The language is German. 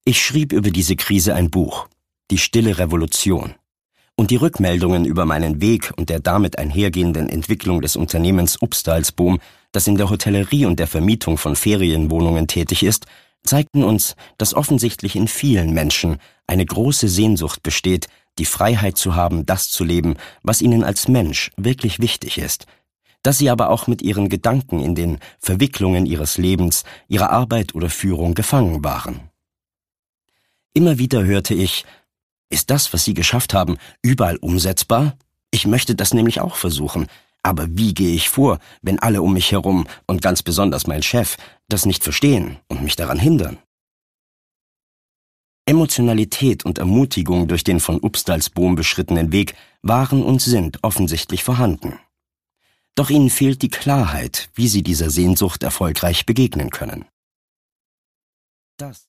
Ich schrieb über diese Krise ein Buch, Die stille Revolution. Und die Rückmeldungen über meinen Weg und der damit einhergehenden Entwicklung des Unternehmens Upstalsboom, das in der Hotellerie und der Vermietung von Ferienwohnungen tätig ist, zeigten uns, dass offensichtlich in vielen Menschen eine große Sehnsucht besteht, die Freiheit zu haben, das zu leben, was ihnen als Mensch wirklich wichtig ist, dass sie aber auch mit ihren Gedanken in den Verwicklungen ihres Lebens, ihrer Arbeit oder Führung gefangen waren. Immer wieder hörte ich: Ist das, was Sie geschafft haben, überall umsetzbar? Ich möchte das nämlich auch versuchen. Aber wie gehe ich vor, wenn alle um mich herum und ganz besonders mein Chef das nicht verstehen und mich daran hindern? Emotionalität und Ermutigung durch den von Upstalsboom beschrittenen Weg waren und sind offensichtlich vorhanden. Doch ihnen fehlt die Klarheit, wie sie dieser Sehnsucht erfolgreich begegnen können. Das